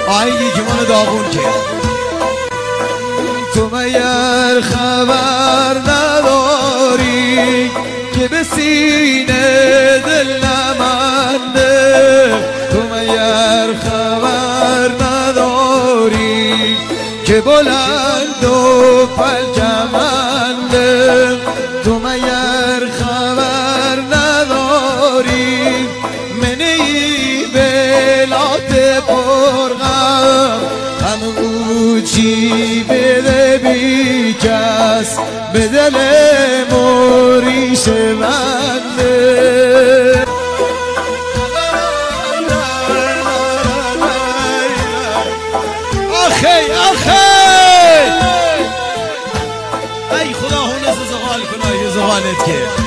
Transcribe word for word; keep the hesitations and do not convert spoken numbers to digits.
آهنگی که منو داغون کرد. تو مگر خبر نداری که به سینه دل نمنده؟ تو مگر خبر نداری که بلند و پلکمنده؟ تو مگر خبر نداری منی بلات پرغم غم اوچی بده بی کس به دل موریش بنده؟ آخی آخی ای خدا هونه زغال کنه زغالت که